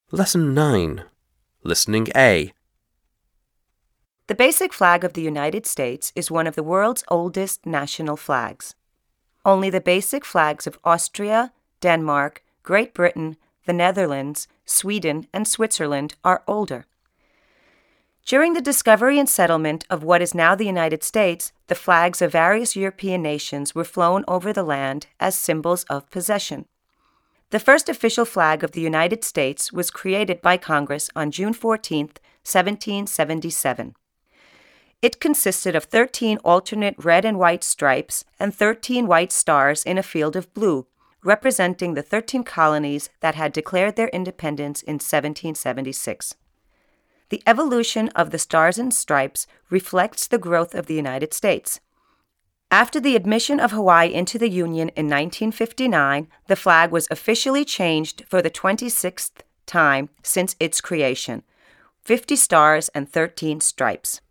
Lesson 9. Listening A. The basic flag of the United States is one of the world's oldest national flags. Only the basic flags of Austria, Denmark, Great Britain, the Netherlands, Sweden, and Switzerland are older. During the discovery and settlement of what is now the United States, the flags of various European nations were flown over the land as symbols of possession. The first official flag of the United States was created by Congress on June 14, 1777. It consisted of 13 alternate red and white stripes and 13 white stars in a field of blue, representing the 13 colonies that had declared their independence in 1776. The evolution of the stars and stripes reflects the growth of the United States. After the admission of Hawaii into the Union in 1959, the flag was officially changed for the 26th time since its creation, 50 stars and 13 stripes.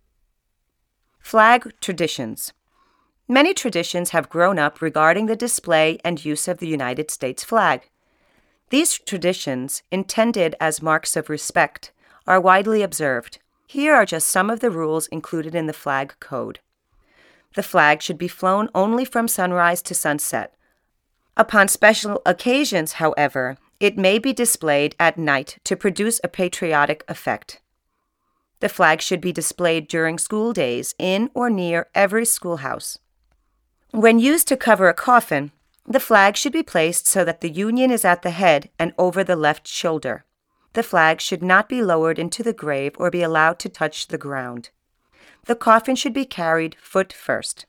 Flag traditions. Many traditions have grown up regarding the display and use of the United States flag. These traditions, intended as marks of respect, are widely observed. Here are just some of the rules included in the flag code. The flag should be flown only from sunrise to sunset. Upon special occasions, however, it may be displayed at night to produce a patriotic effect. The flag should be displayed during school days in or near every schoolhouse. When used to cover a coffin, the flag should be placed so that the Union is at the head and over the left shoulder. The flag should not be lowered into the grave or be allowed to touch the ground. The coffin should be carried foot first.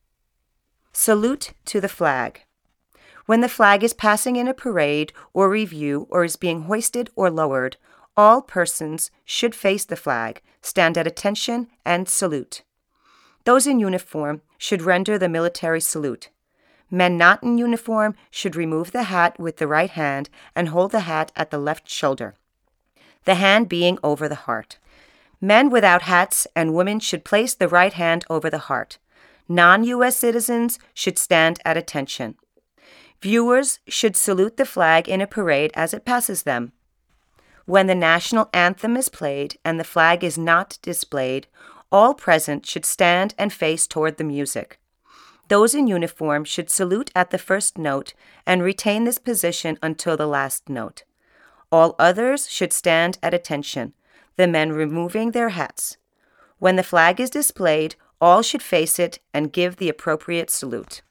Salute to the flag. When the flag is passing in a parade or review or is being hoisted or lowered, all persons should face the flag, stand at attention, and salute. Those in uniform should render the military salute. Men not in uniform should remove the hat with the right hand and hold the hat at the left shoulder, the hand being over the heart. Men without hats and women should place the right hand over the heart. Non-U.S. citizens should stand at attention. Viewers should salute the flag in a parade as it passes them. When the national anthem is played and the flag is not displayed, all present should stand and face toward the music. Those in uniform should salute at the first note and retain this position until the last note. All others should stand at attention, the men removing their hats. When the flag is displayed, all should face it and give the appropriate salute.